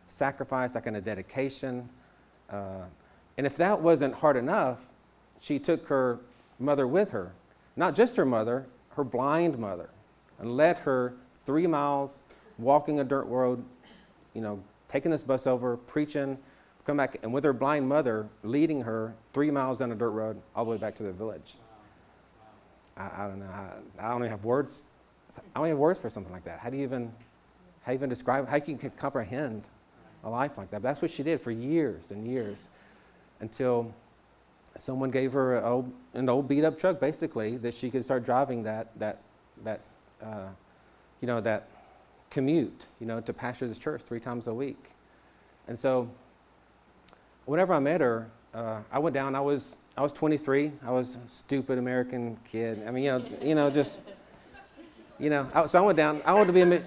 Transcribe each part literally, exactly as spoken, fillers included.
sacrifice, that kind of dedication. Uh, and if that wasn't hard enough, she took her mother with her. Not just her mother, her blind mother, and led her three miles, walking a dirt road, you know, taking this bus over, preaching, come back, and with her blind mother leading her three miles down a dirt road all the way back to the village. I, I don't know. I, I don't even have words. I don't even have words for something like that. How do you even, how do you even describe? How can you comprehend a life like that? But that's what she did for years and years, until someone gave her a old, an old beat-up truck, basically, that she could start driving that that that uh, you know that commute, you know, to Pastor's Church three times a week. And so, whenever I met her, uh, I went down. I was I was twenty-three. I was a stupid American kid. I mean, you know, you know, just you know. I, so I went down. I wanted to be a mi-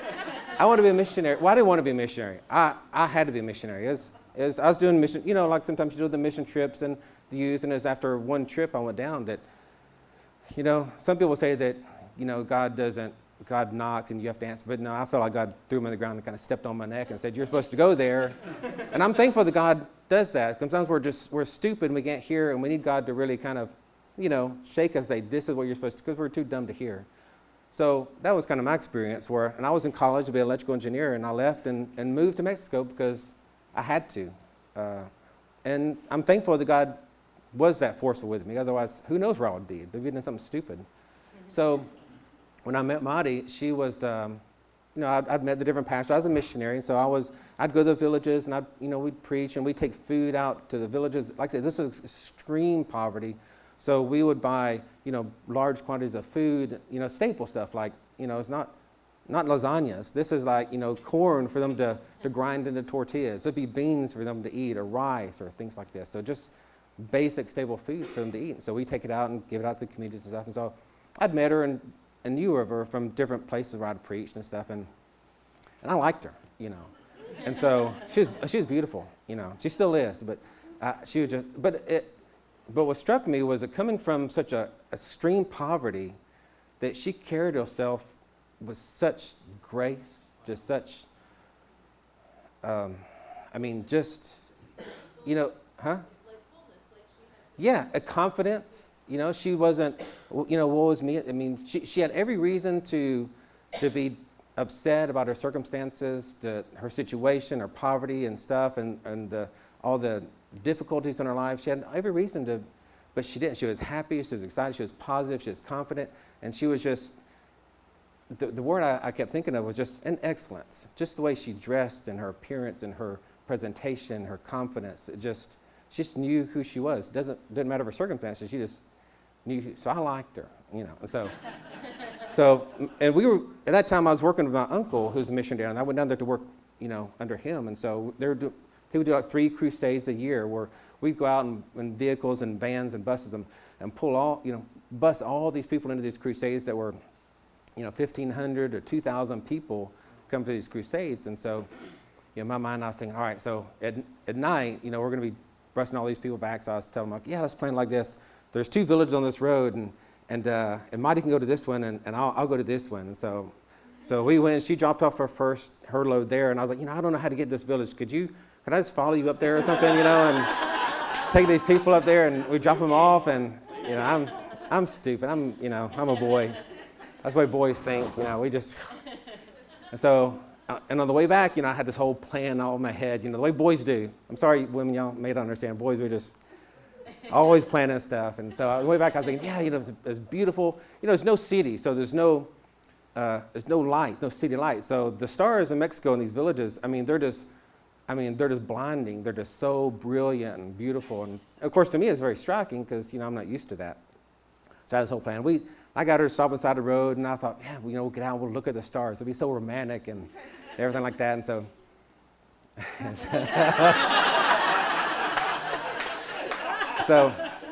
I wanted to be a missionary. Well, I didn't want to be a missionary. I I had to be a missionary. As as I was doing mission, you know, like sometimes you do the mission trips and the youth, and it was after one trip I went down that, you know, some people say that, you know, God doesn't, God knocks and you have to answer, but no, I felt like God threw me on the ground and kind of stepped on my neck and said, you're supposed to go there. And I'm thankful that God does that. Sometimes we're just, we're stupid and we can't hear, and we need God to really kind of, you know, shake us and say, this is what you're supposed to, because we're too dumb to hear. So that was kind of my experience where, and I was in college to be an electrical engineer, and I left and, and moved to Mexico because I had to. Uh, and I'm thankful that God was that forceful with me. Otherwise, who knows where I would be? I'd be doing something stupid. Mm-hmm. So when I met Marty, she was, um, you know, I'd, I'd met the different pastors. I was a missionary, so I was, I'd go to the villages, and I'd, you know, we'd preach, and we'd take food out to the villages. Like I said, this is extreme poverty. So we would buy, you know, large quantities of food, you know, staple stuff like, you know, it's not, not lasagnas. This is like, you know, corn for them to, to grind into tortillas. It'd be beans for them to eat, or rice, or things like this. So just basic stable foods for them to eat. So we take it out and give it out to the communities and stuff. And so I'd met her and, and knew of her from different places where I'd preached and stuff. And and I liked her, you know. And so she was she was beautiful, you know. She still is, but uh, she was just. But it. But what struck me was that coming from such a extreme poverty, that she carried herself with such grace, just such. Um, I mean, just, you know, huh? Yeah, a confidence. You know, she wasn't, you know, woe is me. I mean, she she had every reason to to be upset about her circumstances, the, her situation, her poverty and stuff, and, and the, all the difficulties in her life. She had every reason to, but she didn't. She was happy, she was excited, she was positive, she was confident, and she was just, the, the word I, I kept thinking of was just an excellence. Just the way she dressed and her appearance and her presentation, her confidence, it just, she just knew who she was. It doesn't didn't matter her circumstances. She just knew. Who, so I liked her, you know. And so, so and we were at that time. I was working with my uncle, who's a missionary, and I went down there to work, you know, under him. And so they were do, he would do like three crusades a year, where we'd go out in, in vehicles and vans and buses and, and pull all, you know, bus all these people into these crusades that were, you know, fifteen hundred or two thousand people come to these crusades. And so, you know, in my mind, I was thinking, all right, so at at night, you know, we're going to be busting all these people back. So I was telling them, like, yeah, let's plan like this. There's two villages on this road, and and uh, and Marty can go to this one, and, and I'll I'll go to this one. And so, so we went. She dropped off her first her load there, and I was like, you know, I don't know how to get to this village. Could you? Could I just follow you up there or something, you know, and take these people up there, and we drop them off, and you know, I'm I'm stupid. I'm you know I'm a boy. That's the way boys think. You know, we just. And so. Uh, and on the way back, you know, I had this whole plan all in my head, you know, the way boys do. I'm sorry, women, y'all may not understand. Boys, we just always planning stuff. And so on the way back, I was thinking, yeah, you know, it's, it's beautiful. You know, there's no city, so there's no uh, there's no lights, no city lights. So the stars in Mexico in these villages, I mean, they're just, I mean, they're just blinding. They're just so brilliant and beautiful. And of course, to me, it's very striking because, you know, I'm not used to that. So I had this whole plan. We, I got her to stop beside the road, and I thought, yeah, well, you know, we'll get out, we'll look at the stars. It'll be so romantic and everything like that. And so, so,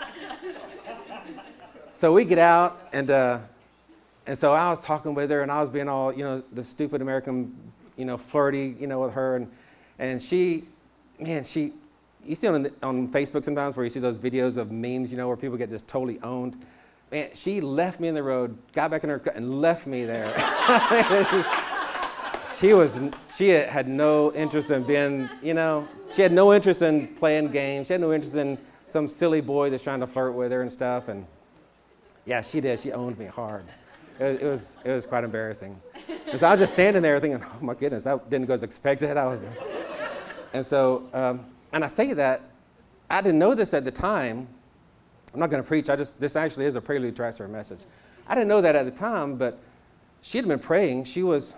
so we get out, and uh, and so I was talking with her, and I was being all, you know, the stupid American, you know, flirty, you know, with her, and and she, man, she, you see on the, on Facebook sometimes where you see those videos of memes, you know, where people get just totally owned. Man, she left me in the road, got back in her car, and left me there. she was, she had no interest in being, you know, she had no interest in playing games. She had no interest in some silly boy that's trying to flirt with her and stuff. And yeah, she did. She owned me hard. It, it was, it was quite embarrassing. And so I was just standing there thinking, oh my goodness, that didn't go as expected. I was, and so, um, and I say that, I didn't know this at the time. I'm not going to preach. I just, this actually is a prelude to our message. I didn't know that at the time, but she had been praying. She was,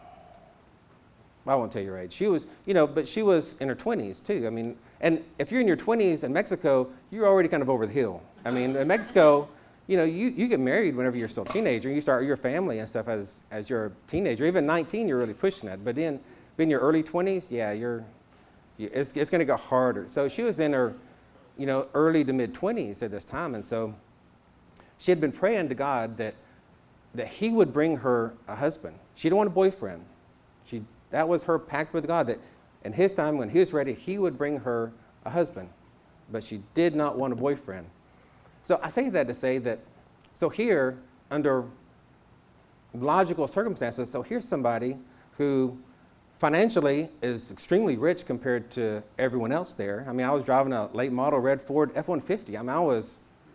well, I won't tell you her age. She was, you know, but she was in her twenties too. I mean, and if you're in your twenties in Mexico, you're already kind of over the hill. I mean, in Mexico, you know, you, you get married whenever you're still a teenager. You start your family and stuff as, as you're a teenager. Even nineteen, you're really pushing it. But in, in your early twenties, yeah, you're, you, it's, it's going to go harder. So she was in her, you know, early to mid-twenties at this time. And so she had been praying to God that, that he would bring her a husband. She didn't want a boyfriend. She, that was her pact with God, that in his time, when he was ready, he would bring her a husband. But she did not want a boyfriend. So I say that to say that, so here, under logical circumstances, so here's somebody who financially is extremely rich compared to everyone else there. I mean, I was driving a late model red Ford F one fifty. I mean, I was,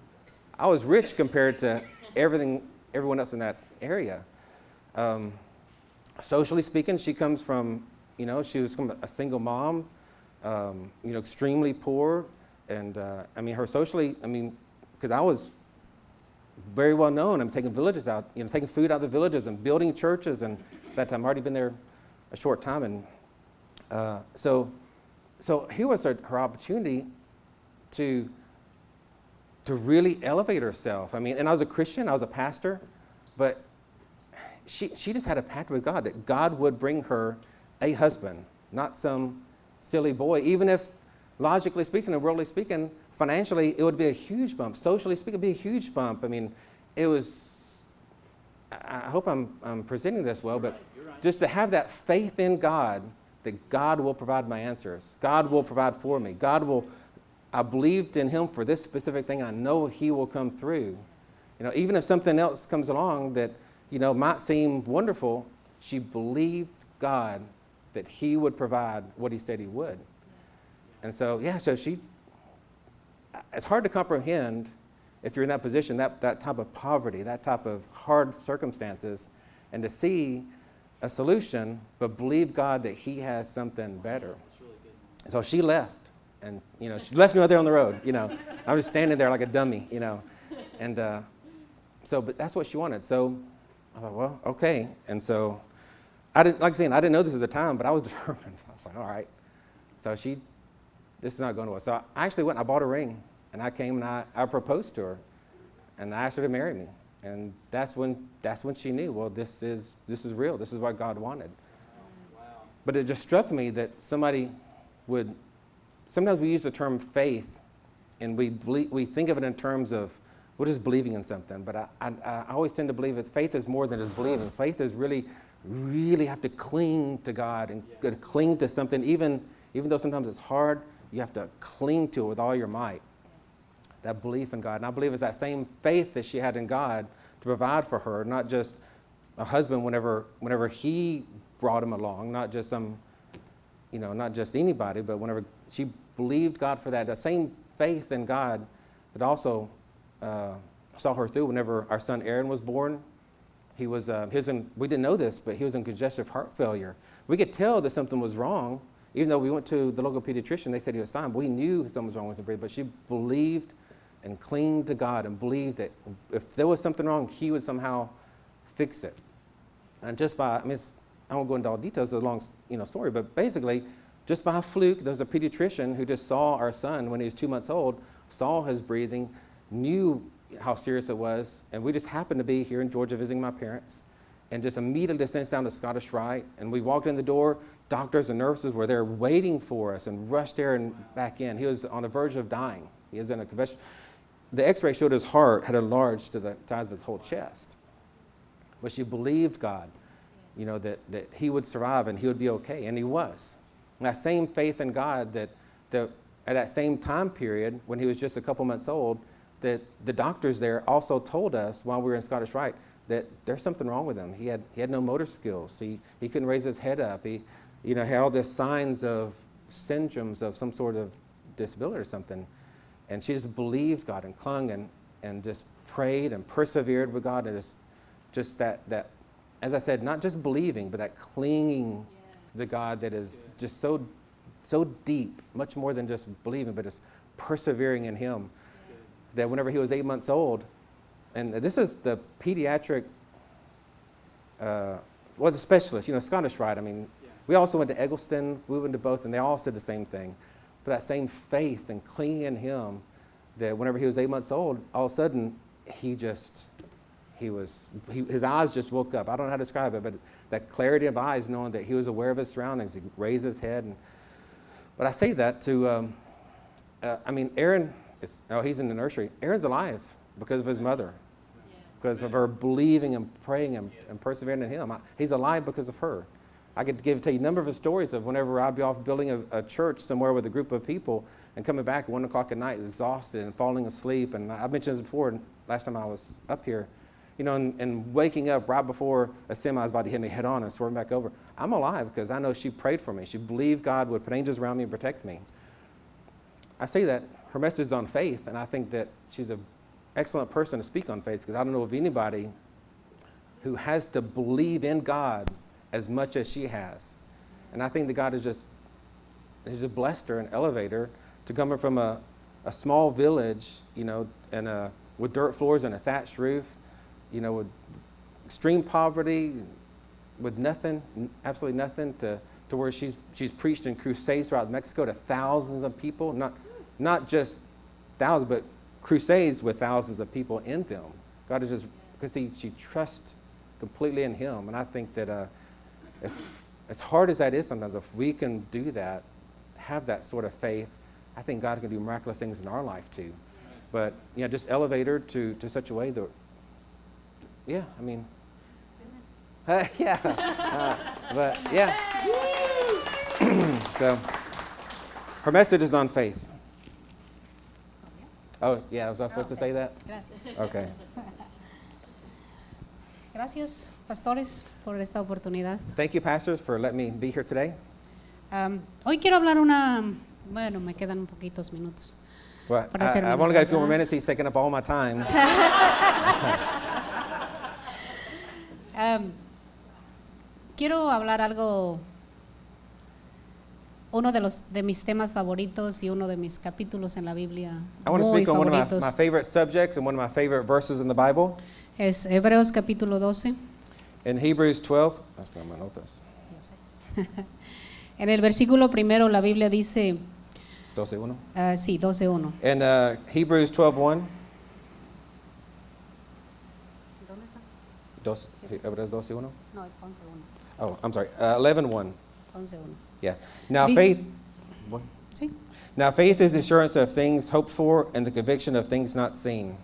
I was rich compared to everything, everyone else in that area. Um, socially speaking, she comes from, you know, she was from a single mom, um, you know, extremely poor. And uh, I mean, her socially, I mean, because I was very well known. I'm taking villages out, you know, taking food out of the villages and building churches. And at that time, I've already been there a short time. And uh, so, so here was her, her opportunity to, to really elevate herself. I mean, and I was a Christian, I was a pastor, but she, she just had a pact with God that God would bring her a husband, not some silly boy, even if logically speaking and worldly speaking, financially, it would be a huge bump. Socially speaking, it would be a huge bump. I mean, it was, I hope I'm, I'm presenting this well, but right, right. Just to have that faith in God, that God will provide my answers. God will provide for me. God will, I believed in him for this specific thing. I know he will come through. You know, even if something else comes along that, you know, might seem wonderful, she believed God that he would provide what he said he would. And so, yeah, so she, it's hard to comprehend if you're in that position, that, that type of poverty, that type of hard circumstances, and to see a solution, but believe God that he has something better. So she left, and, you know, she left me out there on the road, you know. I was just standing there like a dummy, you know. And uh, so, but that's what she wanted. So I thought, well, okay. And so I didn't, like I said, I didn't know this at the time, but I was determined. I was like, all right. So she, this is not going to work. So I actually went and I bought a ring, and I came and I, I proposed to her, and I asked her to marry me. And that's when, that's when she knew, well, this is, this is real. This is what God wanted. Wow. But it just struck me that somebody would, sometimes we use the term faith, and we ble- we think of it in terms of, we're just believing in something. But I, I, I always tend to believe that faith is more than just believing. Faith is really, really have to cling to God and yeah. cling to something, even, even though sometimes it's hard. You have to cling to it with all your might, that belief in God. And I believe it's that same faith that she had in God to provide for her, not just a husband whenever whenever he brought him along, not just some, you know, not just anybody, but whenever she believed God for that. That same faith in God that also uh, saw her through whenever our son Aaron was born. He was, uh, he was in, we didn't know this, but he was in congestive heart failure. We could tell that something was wrong. Even though we went to the local pediatrician, they said he was fine. But we knew something was wrong with him, but she believed and clinged to God and believed that if there was something wrong, he would somehow fix it. And just by, I mean, it's, I won't go into all details, it's a long, you know, story, but basically, just by a fluke, there was a pediatrician who just saw our son when he was two months old, saw his breathing, knew how serious it was, and we just happened to be here in Georgia visiting my parents, and just immediately sent us down to Scottish Rite. And we walked in the door, doctors and nurses were there waiting for us and rushed Aaron back in. He was on the verge of dying. He was in a convulsion. The x-ray showed his heart had enlarged to the size of his whole chest. But she believed God, you know, that, that he would survive and he would be okay, and he was. And that same faith in God that, that at that same time period, when he was just a couple months old, that the doctors there also told us while we were in Scottish Rite that there's something wrong with him. He had he had no motor skills. He he couldn't raise his head up. He, you know, had all these signs of syndromes of some sort of disability or something. And she just believed God and clung and, and just prayed and persevered with God. And just, just that, that, as I said, not just believing, but that clinging yeah. to God that is yeah. just so, so deep, much more than just believing, but just persevering in Him. Yeah. That whenever he was eight months old, and this is the pediatric, uh, well, the specialist, you know, Scottish Rite. I mean, yeah. we also went to Eggleston, we went to both, and they all said the same thing. But that same faith and clinging in Him, that whenever he was eight months old, all of a sudden, he just, he was, he, his eyes just woke up. I don't know how to describe it, but that clarity of eyes, knowing that he was aware of his surroundings, he raised his head. And, but I say that to, um, uh, I mean, Aaron, is, oh, he's in the nursery. Aaron's alive because of his mother, yeah. because of her believing and praying and, yeah. and persevering in Him. I, he's alive because of her. I could give tell you a number of stories of whenever I'd be off building a, a church somewhere with a group of people and coming back at one o'clock at night exhausted and falling asleep. And I mentioned this before last time I was up here, you know, and, and waking up right before a semi was about to hit me head on and swerve back over. I'm alive because I know she prayed for me. She believed God would put angels around me and protect me. I say that her message is on faith, and I think that she's an excellent person to speak on faith because I don't know of anybody who has to believe in God as much as she has. And I think that God has just, has just blessed her and elevated her to come from a, a small village, you know, and a, with dirt floors and a thatched roof, you know, with extreme poverty, with nothing, absolutely nothing, to, to where she's she's preached in crusades throughout Mexico to thousands of people, not not just thousands, but crusades with thousands of people in them. God is just, because he, she trusts completely in Him. And I think that uh, if, as hard as that is sometimes, if we can do that, have that sort of faith, I think God can do miraculous things in our life too. But, you know, just elevate her to, to such a way that, yeah, I mean, uh, yeah, uh, but yeah. So, her message is on faith. Oh, yeah, was I supposed okay. to say that? Gracias. Okay. Gracias, pastores, por esta oportunidad. Thank you, pastors, for letting me be here today. Um, hoy quiero hablar una, bueno, me quedan un poquitos minutos. Well, para I, terminar, I've only got a few more ¿verdad? minutes. He's taking up all my time. um, quiero hablar algo, uno de los de mis temas favoritos y uno de mis capítulos en la Biblia I want to muy speak on one of favoritos. my, my favorite subjects and one of my favorite verses in the Bible. Es Hebreos capítulo doce. In Hebrews twelve, that's not my notas. En el versículo primero la Biblia dice, doce uno. uh, sí, doce uno. In uh, Hebrews twelve one. ¿Dónde está? Dos, Hebrews doce uno. No, es once uno. Oh, I'm sorry. Uh, eleven one. once uno. Yeah. Now Di- faith. What? Sí. Now faith is the assurance of things hoped for and the conviction of things not seen.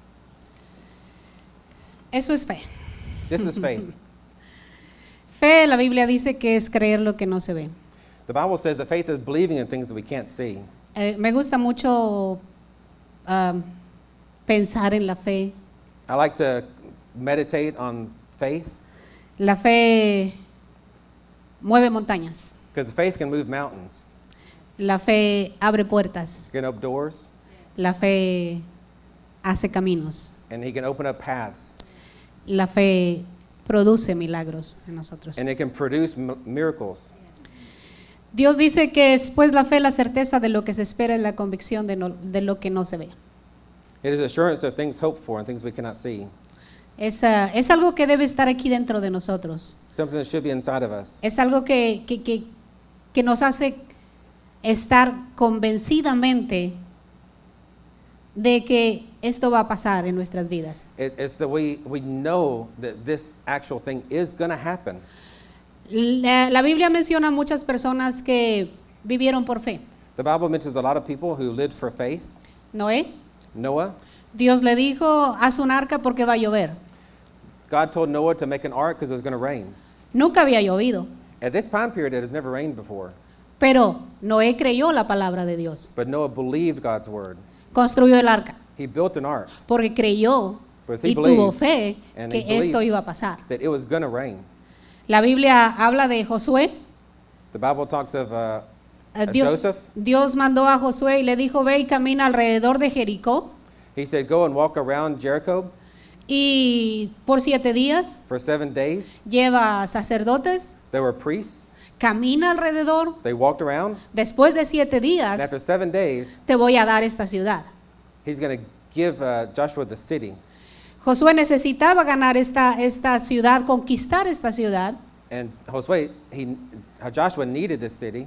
Eso es fe. This is faith. Fe, la Biblia dice que es creer lo que no se ve. The Bible says that faith is believing in things that we can't see. Eh, me gusta mucho um, pensar en la fe. I like to meditate on faith La fe mueve montañas. because faith can move mountains, La fe abre puertas. can open doors, La fe hace caminos. and He can open up paths, La fe produce milagros en nosotros. and it can produce m- miracles. Dios dice que es pues la fe, la certeza de lo que se espera y la convicción de, no- de lo que no se ve. It is assurance of things hoped for and things we cannot see. Es, ah, es algo que debe estar aquí dentro de nosotros. Something that should be inside of us. Es algo que, que, que, que nos hace estar convencidamente de que esto va a pasar en nuestras vidas. It, it's that we, we know that this actual thing is going to happen. La, la Biblia menciona muchas personas que vivieron por fe. The Bible mentions a lot of people who lived for faith. Noé, Noah, Dios le dijo, haz un arca porque va a llover. God told Noah to make an ark because it was going to rain. Nunca había llovido, At this time period, it has never rained before. pero Noé creyó la palabra de Dios. But Noah believed God's word. Construyó el arca He built an ark porque creyó Because he y tuvo believed fe and que he believed esto iba a pasar. that it was going to rain. La Biblia habla de Josué. The Bible talks of uh, Eh, uh, Dios, Joseph. Dios mandó a Josué y le dijo, ve y camina alrededor de Jericó He said, go and walk around Jericho y por siete días for seven days. lleva sacerdotes, There were priests. camina alrededor. They walked around. Después de siete And días after seven days, te voy a dar esta ciudad. he's going to give uh, Joshua the city. Josué necesitaba ganar esta, esta ciudad, conquistar esta ciudad. And Josue, he, uh, Joshua needed this city.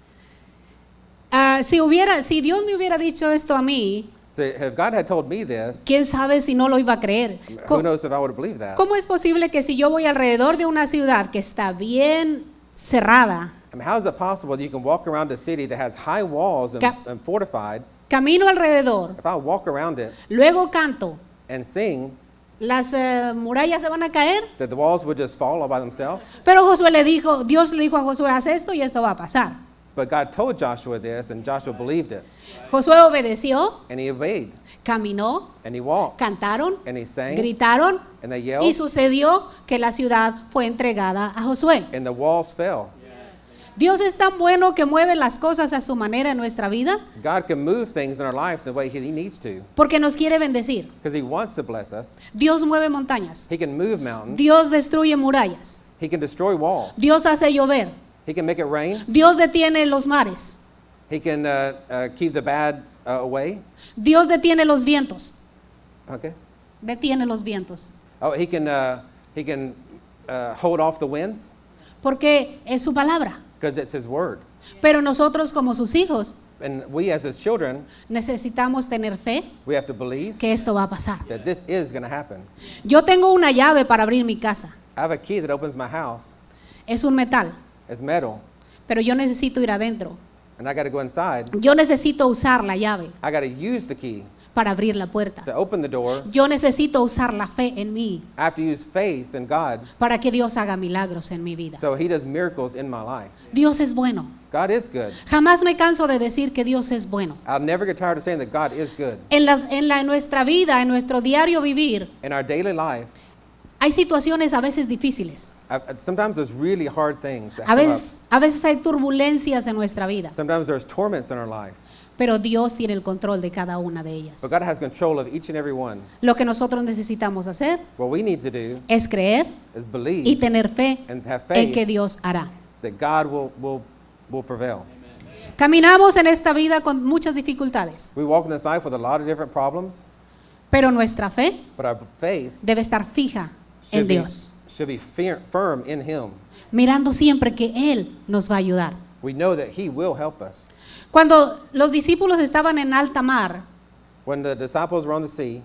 Ah, si, hubiera, si Dios me hubiera dicho esto a mí, So if God had told me this, quién sabe si no lo iba a creer. who Co- knows if I would have believed that? ¿Cómo es posible que si yo voy alrededor de una ciudad que está bien cerrada, I mean, how is it possible that you can walk around a city that has high walls and, Ca- and fortified? camino alrededor, If I walk around it luego canto, and sing, las eh, murallas se van a caer? that the walls would just fall all by themselves? Pero Josué le dijo, Dios le dijo a Josué, haz esto y esto va a pasar. But God told Joshua this, and Joshua believed it. Josué obedeció, And he obeyed, caminó, and he walked, cantaron, and he sang, gritaron and they y yelled, sucedió que la ciudad fue entregada a Josué. and the walls fell. Dios es tan bueno que mueve las cosas a su manera en nuestra vida God can move things in our life the way he he needs to, porque nos quiere bendecir. because he wants to bless us. Dios mueve montañas, He can move mountains. Dios destruye murallas, He can destroy walls. Dios hace llover, He can make it rain. Dios detiene los mares, He can uh, uh, keep the bad uh, away. Dios detiene los vientos, Okay. detiene los vientos, Oh, he can uh, he can uh, hold off the winds porque es su palabra. because it's his word. Pero nosotros como sus hijos And we as his children, necesitamos tener fe we have to believe que esto va a pasar. that this is going to happen. Yo tengo una llave para abrir mi casa, I have a key that opens my house. es un metal, It's metal, pero yo necesito ir adentro. and I got to go inside. Yo necesito usar la llave I got to use the key para abrir la puerta. to open the door. Yo necesito usar la fe en mí I have to use faith in God para que Dios haga milagros en mi vida. so he does miracles in my life. Dios es bueno. God is good. Jamás me canso de decir que Dios es bueno. I'll never get tired of saying that God is good. En, las, en, la, en nuestra vida, en nuestro diario vivir, In our daily life, hay situaciones a veces difíciles. I, sometimes there's really hard things that A come up. veces, a veces hay turbulencias en nuestra vida, Sometimes there's torments in our life. pero Dios tiene el control de cada una de ellas. But God has control of each and every one. Lo que nosotros necesitamos hacer What we need to do es creer is y believe tener fe and have en que faith Dios hará. that God will, will, will prevail. Caminamos en esta vida con muchas dificultades, We walk in this life with a lot of different problems, pero nuestra fe but our faith debe estar fija should en be, Dios, should be fir- firm in Him. mirando siempre que Él nos va a ayudar. We know that He will help us. Cuando los discípulos estaban en alta mar When the disciples were on the sea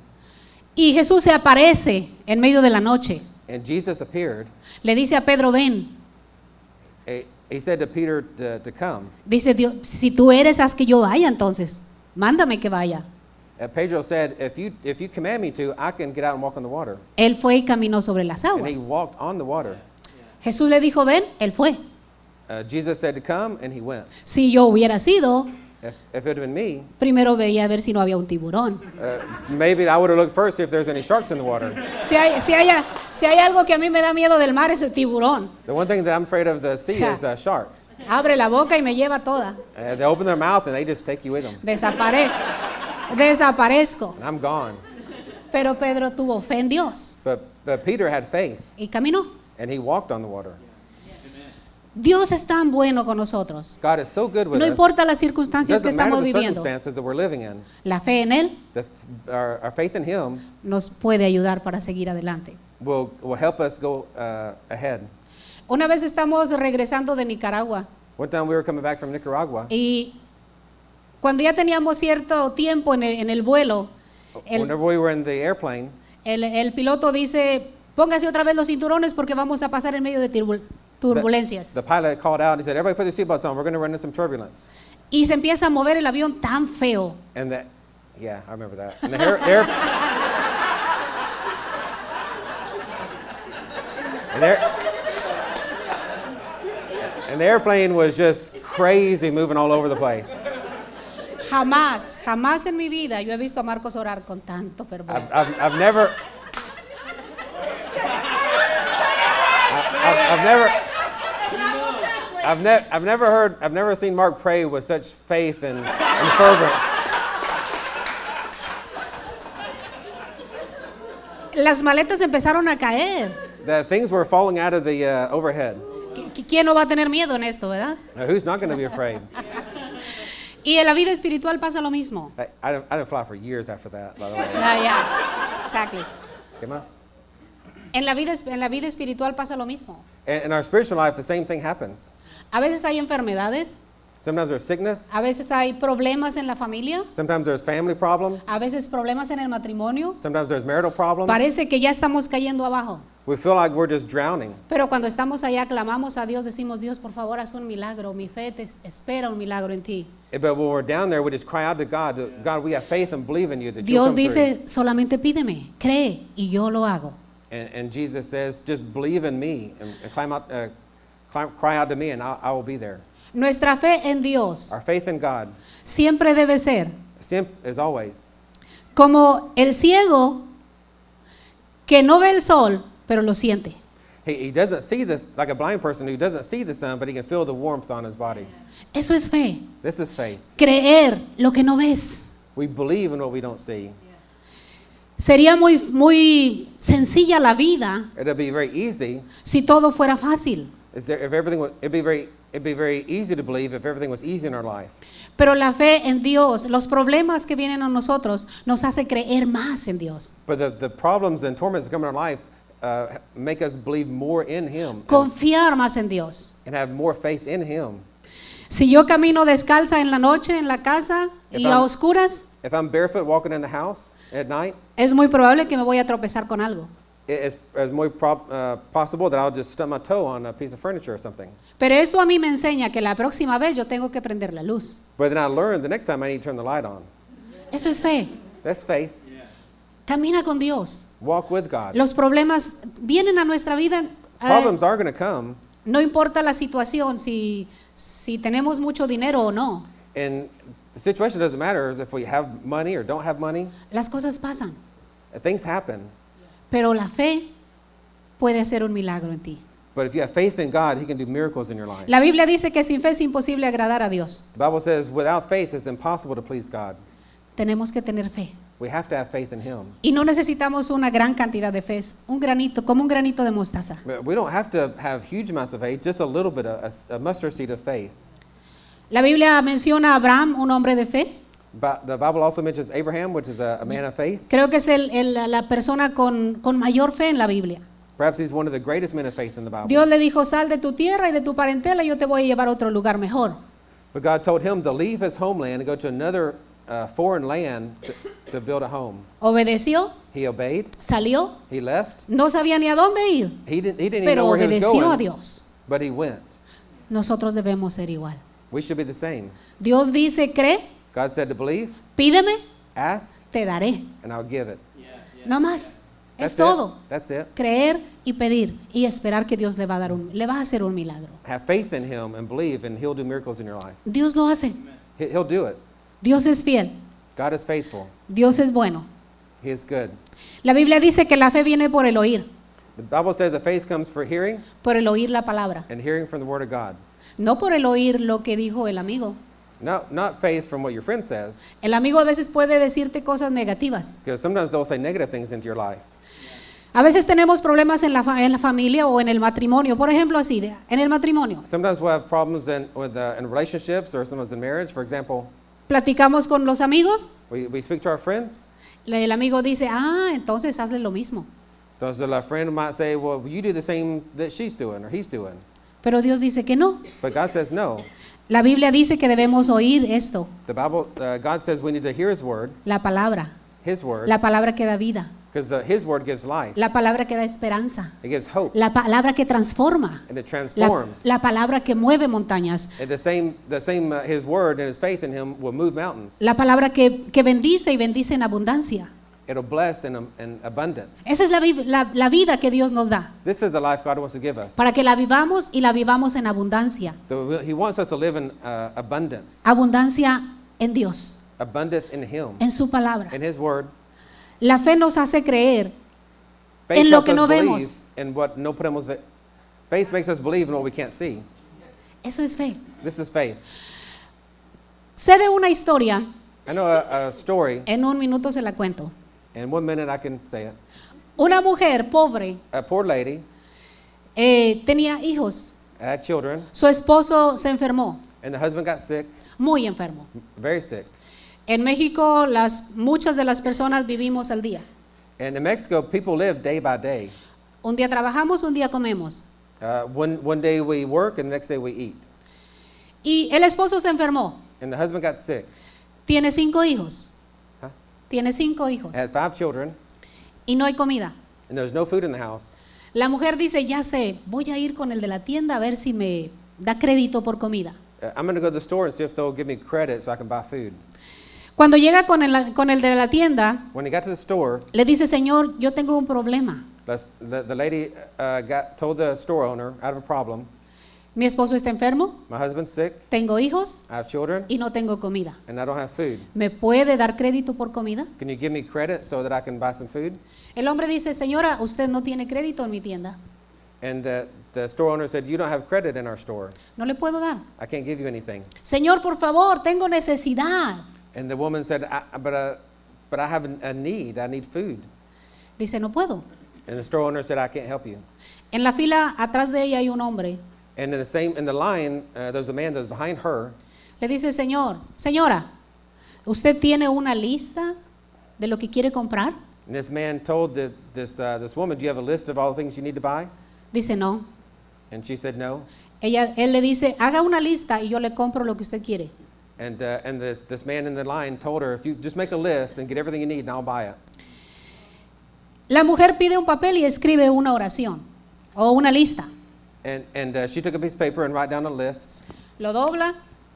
y Jesús se aparece en medio de la noche, and Jesus appeared, le dice a Pedro, ven, eh, He said to Peter to, to come. dice Dios, si tú eres, haz que yo vaya entonces, mándame que vaya. Uh, Pedro said, if you, if you command me to, I can get out and walk on the water. Él fue y caminó sobre las And he aguas. walked on the water. Jesús le dijo, ven, él fue. Uh, Jesus said to come, and he went. Si yo hubiera sido, If, if it had been me, primero veía a ver si no había un tiburón. uh, maybe I would have looked first if there's any sharks in the water. Si hay, si, haya- si hay algo que a mí me da miedo del mar es el tiburón. The one thing that I'm afraid of the sea Ja. is uh, sharks. Abre la boca y me lleva toda. Uh, they open their mouth and they just take you with them. Desapare desaparezco. And I'm gone. Pero Pedro tuvo fe en Dios But, but Peter had faith, y caminó. and he walked on the water. Dios es tan bueno con nosotros. God is so good with No us. importa las It circunstancias que doesn't matter estamos the viviendo. circumstances that we're living in. La fe en Él The, our, our faith in Him nos puede ayudar para seguir adelante. will, will help us go uh, ahead. Una vez estamos regresando de Nicaragua One time we were coming back from Nicaragua. y cuando ya teníamos cierto tiempo en el, en el vuelo, el, Whenever we were in the airplane, el- el piloto dice, póngase otra vez los cinturones porque vamos a pasar en medio de turbul- turbulencias. the pilot called out and he said, everybody put their seatbelts on, we're going to run into some turbulence. Y se empieza a mover el avión tan feo. And that, yeah, I remember that. And the air, air, and, the air, and the airplane was just crazy moving all over the place. Jamás, jamás en mi vida yo he visto a Marcos orar con tanto fervor. I've, I've, I've never, I've never, I've, ne- I've never heard, I've never seen Mark pray with such faith and, and fervence. Las maletas empezaron a caer. That things were falling out of the uh, overhead. ¿Qui- ¿Quién no va a tener miedo en esto, verdad? Now, who's not going to be afraid? Y en la vida espiritual pasa lo mismo. I, I, didn't, I didn't fly for years after that, by the way. Ya, ya. Exactly. ¿Qué más? En la vida, en la vida espiritual pasa lo mismo. In, in our spiritual life, the same thing happens. A veces hay enfermedades, Sometimes there's sickness. a veces hay problemas en la familia, Sometimes there's family problems. a veces problemas en el matrimonio. Sometimes there's marital problems. Parece que ya estamos cayendo abajo. We feel like we're just drowning. Pero cuando estamos allá, clamamos a Dios, decimos, Dios, por favor, haz un milagro. Mi fe te espera un milagro en ti. But when we're down there, we just cry out to God, God, we have faith and believe in you that you'll Dios come through. dice, solamente pídeme, cree y yo lo hago. And, and Jesus says, just believe in me and, and climb out, uh, climb, cry out to me and I, I will be there. Nuestra fe en Dios Our faith in God, siempre debe ser sim- as always, como el ciego que no ve el sol, pero lo siente. he, he doesn't see this, like a blind person who doesn't see the sun, but he can feel the warmth on his body. Eso es fe. This is faith. Creer lo que no ves. We believe in what we don't see. Sería muy, muy sencilla la vida It'll be very easy. si todo fuera fácil. Is there, if everything was, it'd be very, it'd be very easy to believe if everything was easy in our life. Pero la fe en Dios, los problemas que vienen a nosotros, nos hace creer más en Dios. But the, the problems and torments that come in our life uh, make us believe more in Him and, Confiar más en Dios. and have more faith in Him. Si yo camino descalza en la noche en la casa y If a I'm- oscuras, If I'm barefoot walking in the house at night, es muy probable que me voy a tropezar con algo. it- it's, it's more prob- uh, possible that I'll just stub my toe on a piece of furniture or something. Pero esto a mí me enseña que la próxima vez yo tengo que prender la luz. But then I learned the next time I need to turn the light on. Eso es fe. That's faith. Camina con Dios. Walk with God. Los problemas vienen a nuestra vida. eh, Problems are going to come, no importa la situación, si, si tenemos mucho dinero o no. and the situation doesn't matter as if we have money or don't have money. Las cosas pasan. Things happen. Pero la fe puede hacer un milagro en ti. But if you have faith in God, He can do miracles in your life. La Biblia dice que sin fe es imposible agradar a Dios. The Bible says without faith it's impossible to please God. Tenemos que tener fe. We have to have faith in Him. Y no necesitamos una gran cantidad de fe, es un granito, como un granito de mostaza. But we don't have to have huge amounts of faith, just a little bit, of, a, a mustard seed of faith. La Biblia menciona a Abraham, un hombre de fe. But the Bible also mentions Abraham, which is a, a man of faith. Creo que es el- el- la persona con, con mayor fe en la Biblia. Perhaps he's one of the greatest men of faith in the Bible. Dios le dijo, sal de tu tierra y de tu parentela, y yo te voy a llevar a otro lugar mejor. But God told him to leave his homeland and go to another uh, foreign land to, to build a home. Obedeció, He obeyed. salió, He left. no sabía ni a dónde ir, He didn't, he didn't even pero know where he was obedeció a going, Dios. but he went. Nosotros debemos ser igual. We should be the same. Dios dice, cree, God said to believe, pídeme, ask, te daré. and I'll give it. Nada más, That's es todo. it. That's it. Creer y pedir y esperar que Dios le va a dar un, le va a hacer un milagro. Have faith in Him and believe, and He'll do miracles in your life. Dios lo hace. He- He'll do it. Dios es fiel. God is faithful. Dios es bueno. He is good. La Biblia dice que la fe viene por el oír, The Bible says that faith comes for hearing, por el oír la palabra, and hearing from the Word of God. no por el oír lo que dijo el amigo. No, not faith from what your friend says, El amigo a veces puede decirte cosas negativas. because sometimes they'll say negative things into your life. A veces tenemos problemas en la, fa- en la familia o en el matrimonio. Por ejemplo, así, de- en el matrimonio. Sometimes we'll have problems in, with, uh, in relationships or sometimes in marriage. For example, Platicamos con los amigos, we, we speak to our friends. le- el amigo dice, ah, entonces hazle lo mismo. Those our friend might say, well, you do the same that she's doing or he's doing. Pero Dios dice que no. But God says no. La Biblia dice que debemos oír esto, The Bible, uh, God says we need to hear His Word, la palabra, His Word, la palabra que da vida, because His Word gives life. la palabra que da esperanza, It gives hope, la palabra que transforma, and it la, transforms. la palabra que mueve montañas, And the same, the same uh, His Word and His faith in Him will move mountains. la palabra que, que bendice y bendice en abundancia. It'll bless in, um, in abundance. Esa es la, vi- la- la vida que Dios nos da, This is the life God wants to give us. para que la vivamos y la vivamos en abundancia. The- He wants us to live in uh, abundance. Abundancia en Dios, Abundance in Him, en su palabra. in His Word. La fe nos hace creer Faith En lo helps que us no believe vemos. in what no podemos ver. Faith makes us believe in what we can't see. Eso es fe. This is faith. Sé de una historia, I know a, a story. en un minuto se la cuento. In one minute I can say it. Una mujer pobre A poor lady eh, tenía hijos. had children, Su esposo se enfermó, and the husband got sick, muy enfermo. very sick. En México, las, muchas de las personas vivimos al día. And in Mexico, people live day by day. Un día trabajamos, un día comemos. Uh, one, one day we work, and the next day we eat. Y el esposo se enfermó. And the husband got sick. Tiene cinco hijos. Huh? Tiene cinco hijos. Had five children, Y no hay comida. and there was no food in the house. La mujer dice, ya sé, voy a ir con el de la tienda a ver si me da crédito por comida. Uh, I'm going to go to the store and see if they'll give me credit so I can buy food. Cuando llega con el, con el de la tienda, When he got to the store, le dice, Señor, yo tengo un problema. let's- the, the lady uh, got, told the store owner, I have a problem. Mi esposo está enfermo, My husband's sick, tengo hijos I have children, y no tengo comida. and I don't have food. ¿Me puede dar crédito por comida? Can you give me credit so that I can buy some food? El hombre dice, señora, usted no tiene crédito en mi tienda. And the, the store owner said, you don't have credit in our store. No le puedo dar. I can't give you anything. Señor, por favor, tengo necesidad. And the woman said, I, but, uh, but I have a need. I need food. Dice, no puedo. And the store owner said, I can't help you. En la fila atrás de ella hay un hombre. And in the same in the line, uh, there's a man that was behind her. Le dice, señor, señora, ¿usted tiene una lista de lo que quiere comprar? And this man told the, this, uh, this woman, do you have a list of all the things you need to buy? Dice, no. And she said, no. Ella, él le dice, haga una lista y yo le compro lo que usted quiere. And, uh, and this, this man in the line told her, if you just make a list and get everything you need, and I'll buy it. La mujer pide un papel y escribe una oración o una lista. And, and uh, she took a piece of paper and wrote down a list. Lo dobla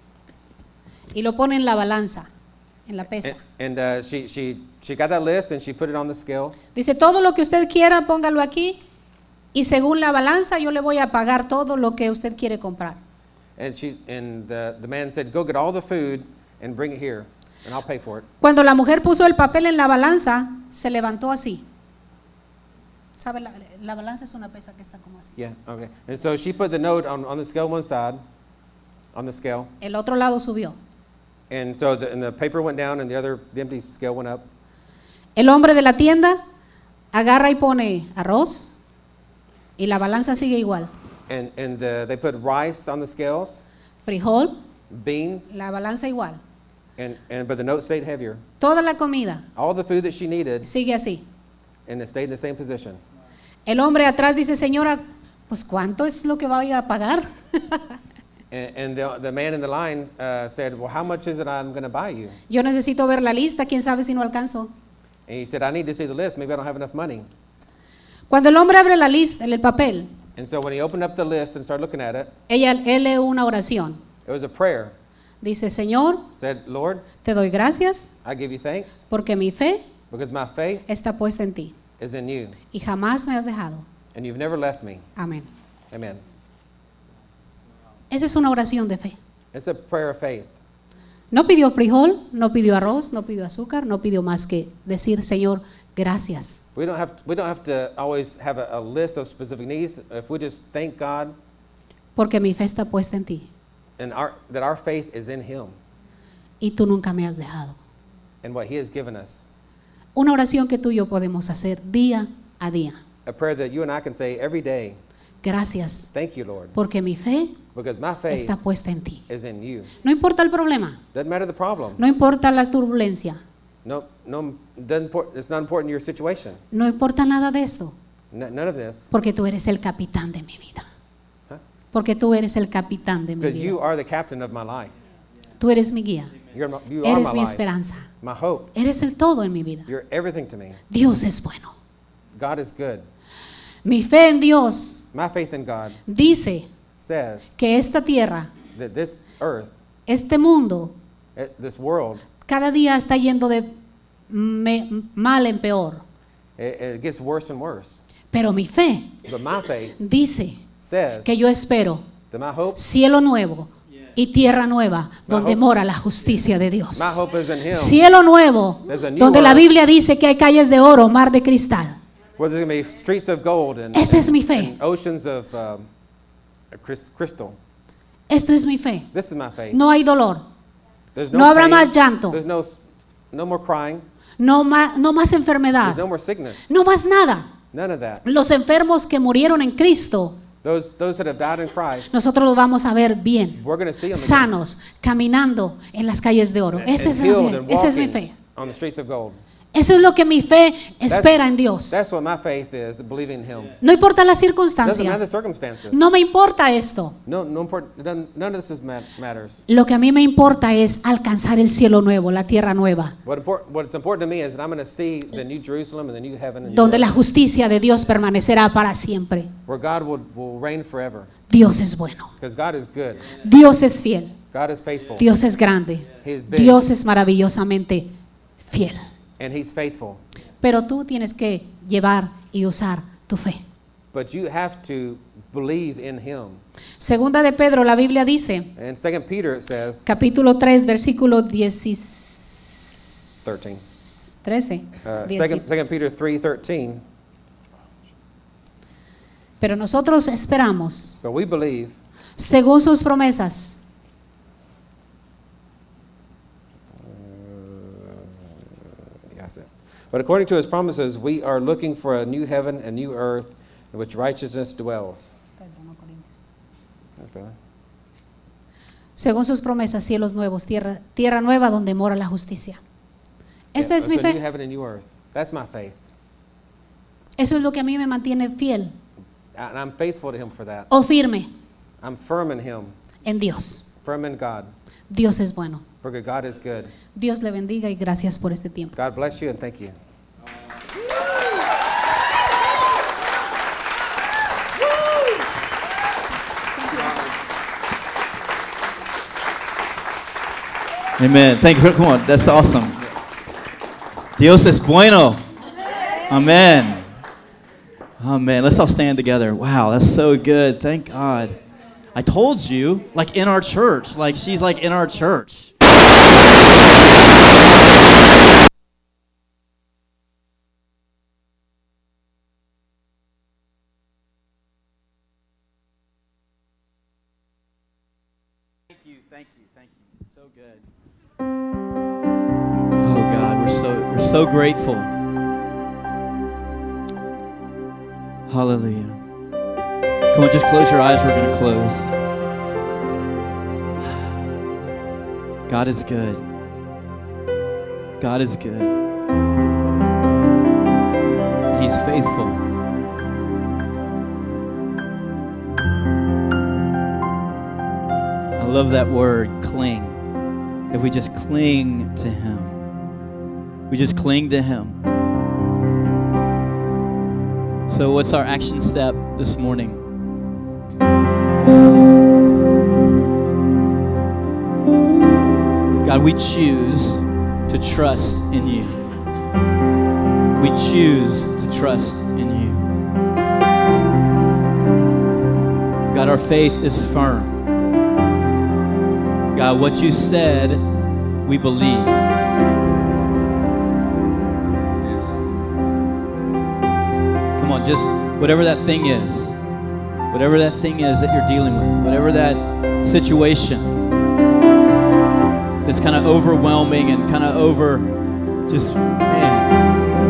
y lo pone en la balanza, en la pesa. And, and uh, she, she, she got that list and she put it on the scales. Dice, todo lo que usted quiera, póngalo aquí y según la balanza yo le voy a pagar todo lo que usted quiere comprar. And, she, and the, the man said, go get all the food and bring it here, and I'll pay for it. Cuando la mujer puso el papel en la balanza, se levantó así. ¿Sabe? La, la balanza es una pesa que está como así. Yeah, okay. And so she put the note on, on the scale one side, on the scale. El otro lado subió. And so the, and the paper went down and the other, the empty scale went up. El hombre de la tienda agarra y pone arroz y la balanza sigue igual. And, and the, they put rice on the scales, Frijol, beans, la balanza igual. and, and but the note stayed heavier. Toda la comida All the food that she needed, sigue así. and it stayed in the same position. El hombre atrás dice, señora, pues ¿cuánto es lo que voy a pagar? And, and the, the man in the line uh, said, well, how much is it I'm going to buy you? Yo necesito ver la lista, quién sabe si no alcanzo. And he said, I need to see the list. Maybe I don't have enough money. Cuando el hombre abre la lista, el papel, And so when he opened up the list and started looking at it, ella, él lee una oración. it was a prayer. Dice, Señor, Said, Lord, te doy gracias I give you thanks porque mi fe because my faith está puesta en ti is in you, y jamás me has dejado. and you've never left me. Amén. Amen. Esa es una oración de fe. It's a prayer of faith. No pidió frijol, no pidió arroz, no pidió azúcar, no pidió más que decir, Señor, gracias. We don't have to, we don't have to always have a, a list of specific needs. If we just thank God Porque mi fe está puesta en ti and our, that our faith is in Him y tú nunca me has dejado. and what He has given us. Una oración que tú y yo podemos hacer día a día. A prayer that you and I can say every day, Gracias, thank you, Lord, porque mi fe because my faith está puesta en ti. is in you. No importa el problema, Doesn't matter the problem. no importa la turbulencia, No, no, doesn't import, it's not important your situation. no importa nada de esto, N- none of this, porque tú eres el capitán de mi vida. Huh? Porque tú eres el capitán de mi because you vida. are the captain of my life. Tú eres mi guía, You're my, you are eres my mi life, esperanza, my hope. eres el todo en mi vida. You're everything to me. Dios es bueno. God is good. Mi fe en Dios My faith in God dice says que esta tierra, that this earth, este mundo, eh, this world, cada día está yendo de me- mal en peor. it, it gets worse and worse. Pero mi fe But my faith dice says que yo espero that my hope, cielo nuevo y tierra nueva donde hope- mora la justicia de Dios. my hope is in Him. Cielo nuevo There's a new donde la earth. Biblia dice que hay calles de oro, mar de cristal. Where there's going to be streets of gold and, Esta es mi and, fe. and oceans of um, crystal. Esto es mi fe. This is my faith. No hay dolor. There's No habrá pain. más llanto. There's no, no more crying. No más, no más There's enfermedad. no more sickness. No más nada. None of that. Los enfermos que murieron en Cristo, Those, those that have died in Christ, nosotros los vamos a ver bien, we're going to see them again. sanos, caminando en las calles de oro. And- Esa and es, la healed fe. and Esa es mi walking fe. on the streets of gold. Eso es lo que mi fe espera en Dios. That's what my faith is, believing in Him. No importa la Doesn't circunstancia. matter the circumstances. No me importa esto. No, no import, none, none of this is ma- matters. Lo que a mí me importa es alcanzar el cielo nuevo, la tierra nueva, What import, what's important to me is that I'm going to see the new Jerusalem and the new heaven and new donde la earth, justicia de Dios permanecerá para siempre. where God will, will reign forever. Dios es bueno. Because God is good. Dios es fiel. God is faithful. Dios es grande. He is big. Dios es maravillosamente fiel. And He's faithful. Pero tú tienes que llevar y usar tu fe. But you have to believe in Him. Segunda de Pedro, la Biblia dice, And Second Peter it says, capítulo tres, versículo diez, thirteen. trece. Uh, diez. second, second Peter three thirteen. Pero nosotros esperamos, But we believe, según sus promesas, yeah, that's it. But according to His promises, we are looking for a new heaven and new earth in which righteousness dwells. That's better. según sus promesas, cielos nuevos, tierra, tierra nueva donde mora la justicia. Esta Yeah, es mi it's a new fe. heaven and new earth. That's my faith. Eso es lo que a mí me mantiene fiel And I'm faithful to Him for that. o firme I'm firm in Him, en Dios. firm in God. Dios es bueno. Because God is good. Dios le bendiga y gracias por este tiempo. God bless you and thank you. Amen. Thank you. Come on. That's awesome. Dios es bueno. Amen. Amen. Let's all stand together. Wow, that's so good. Thank God. I told you, like in our church, like she's like in our church. Thank you, thank you, thank you. So good. Oh God, we're so we're so grateful. Hallelujah. Come on, just close your eyes. We're going to close. God is good. God is good. And He's faithful. I love that word, cling. If we just cling to Him, we just cling to Him. So, what's our action step this morning? God, we choose to trust in You. We choose to trust in You. God, our faith is firm. God, what You said, we believe. Yes. Come on, just whatever that thing is, whatever that thing is that you're dealing with, whatever that situation that's kind of overwhelming and kind of over, just, man.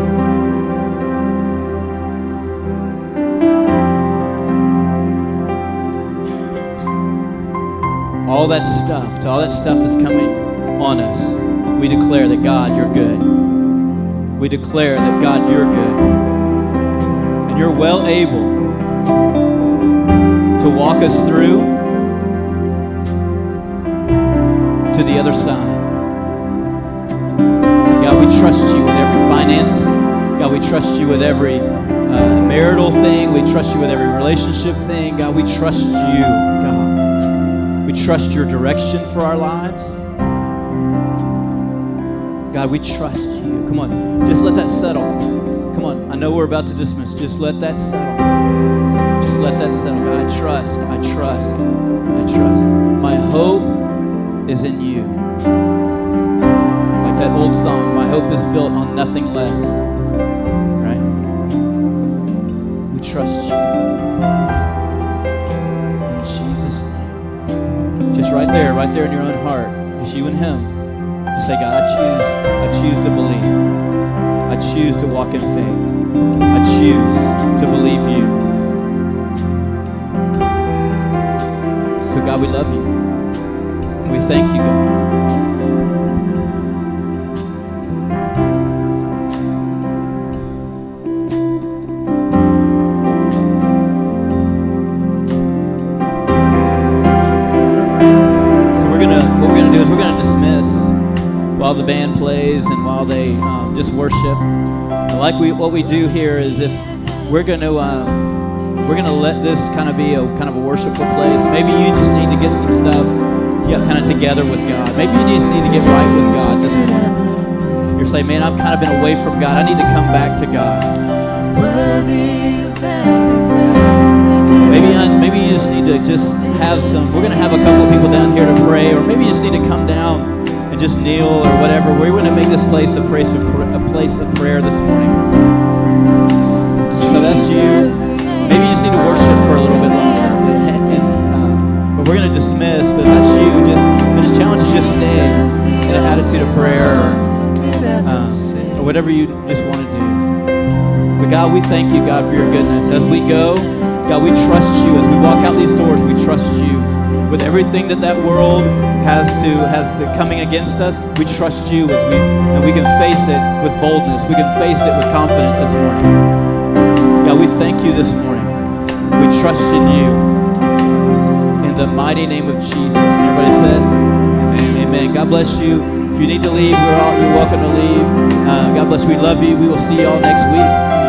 All that stuff, to all that stuff that's coming on us, we declare that God, You're good. We declare that God, You're good. And You're well able to walk us through to the other side. And God, we trust You with every finance. God, we trust You with every uh, marital thing. We trust You with every relationship thing. God, we trust You, God. We trust Your direction for our lives. God, we trust You. Come on, just let that settle. Come on, I know we're about to dismiss. Just let that settle. Just let that settle. God, I trust, I trust, I trust. My hope is in You. Like that old song, my hope is built on nothing less. Right? We trust You. In Jesus' Just right there, right there in your own heart. Just you and Him. Just say, God, I choose, I choose to believe. I choose to walk in faith. I choose to believe you. So God, we love you. And we thank you, God. While the band plays and while they um, just worship, like we what we do here is if we're going to um, we're going to let this kind of be a kind of a worshipful place. Maybe you just need to get some stuff get kind of together with God. Maybe you just need to get right with God this morning. You're saying, man, I've kind of been away from God. I need to come back to God. Maybe I, maybe you just need to just have some. We're going to have a couple of people down here to pray, or maybe you just need to come down and just kneel or whatever. We're going to make this place a place of, a place of prayer this morning. So that's you. Maybe you just need to worship for a little bit longer. And, uh, but we're going to dismiss. But that's you. Just I just challenge you to just stay in an attitude of prayer, or, uh, or whatever you just want to do. But God, we thank you, God, for your goodness. As we go, God, we trust you. As we walk out these doors, we trust you. With everything that that world has to has the coming against us, we trust you as we and we can face it with boldness. We can face it with confidence this morning. God, we thank you this morning. We trust in you. In the mighty name of Jesus. And everybody said, Amen. Amen. God bless you. If you need to leave, we're all you're welcome to leave. Uh, God bless you. We love you. We will see you all next week.